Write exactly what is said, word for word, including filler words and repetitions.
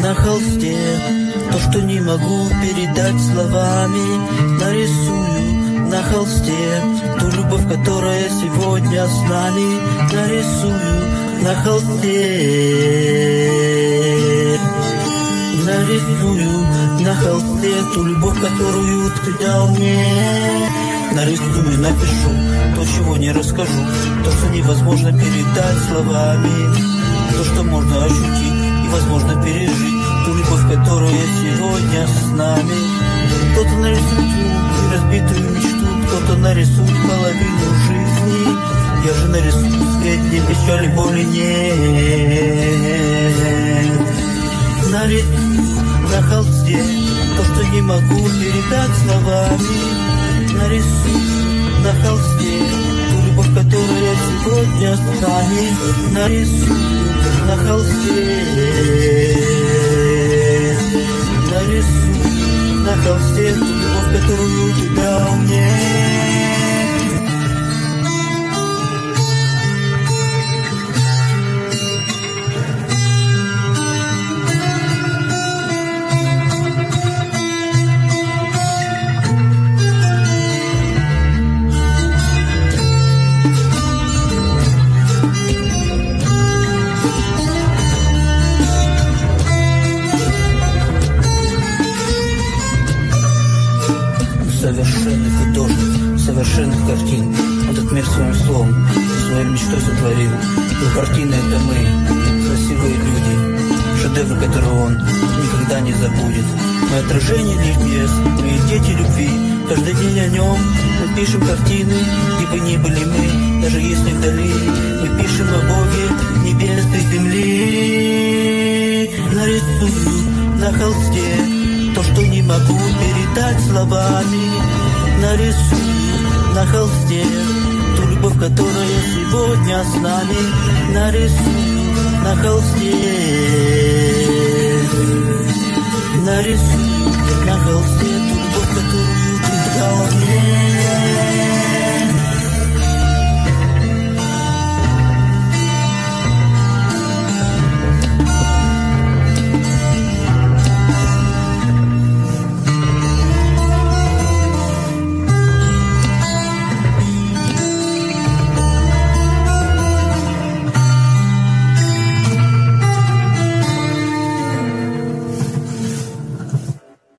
на холсте то, что не могу передать словами. Нарисую на холсте ту любовь, которая сегодня с нами. Нарисую на холсте, нарисую на холсте ту любовь, которую ты дал мне. Нарисую, напишу то, чего не расскажу, то, что невозможно передать словами, то, что можно ощутить и возможно пережить, ту любовь, которая сегодня с нами. Кто-то нарисует разбитую мечту, кто-то нарисует половину жизни. Я же нарисую свет, где печали, боли нет. Нарисую на холсте то, что не могу передать словами. Нарисую на холсте ту любовь, которая сегодня с нами. Нарисую на холсте, нарисую на холсте ту любовь, которую ты дал мне. Совершенный художник, совершенных картин. Этот мир своим словом, своей мечтой сотворил. Его картины — это мы, красивые люди, шедевр, который он никогда не забудет. Мы отражение небес, мы дети любви. Каждый день о нем мы пишем картины, где бы ни были мы, даже если вдали. Мы пишем о Боге небес и земли. Нарисую на холсте то, что не могу передать словами. Нарисую на холсте ту любовь, которая сегодня с нами. Нарисую на холсте, нарисую на холсте ту любовь, которую ты дал мне.